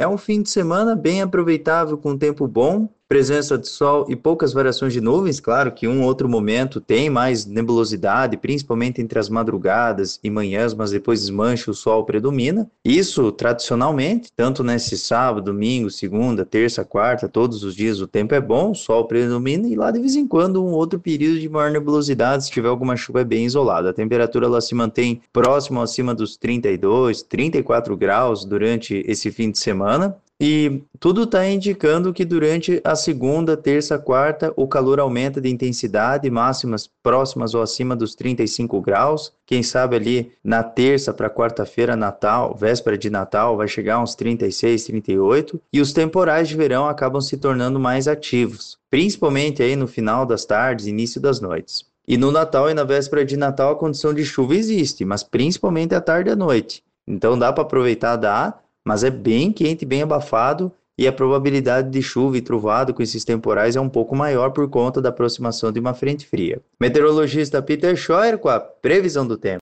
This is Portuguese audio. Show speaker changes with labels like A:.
A: É um fim de semana bem aproveitável com tempo bom, presença de sol e poucas variações de nuvens. Claro que um outro momento tem mais nebulosidade, principalmente entre as madrugadas e manhãs, mas depois desmancha, o sol predomina. Isso, tradicionalmente, tanto nesse sábado, domingo, segunda, terça, quarta, todos os dias o tempo é bom, o sol predomina e lá de vez em quando um outro período de maior nebulosidade, se tiver alguma chuva é bem isolada. A temperatura ela se mantém próximo acima dos 32, 34 graus durante esse fim de semana. E tudo está indicando que durante a segunda, terça, quarta, o calor aumenta de intensidade, máximas próximas ou acima dos 35 graus. Quem sabe ali na terça para quarta-feira, Natal, véspera de Natal, vai chegar a uns 36, 38. E os temporais de verão acabam se tornando mais ativos, principalmente aí no final das tardes, início das noites. E no Natal e na véspera de Natal a condição de chuva existe, mas principalmente à tarde e à noite. Então dá para aproveitar, dá, mas é bem quente, bem abafado, e a probabilidade de chuva e trovado com esses temporais é um pouco maior por conta da aproximação de uma frente fria. Meteorologista Peter Scheuer com a previsão do tempo.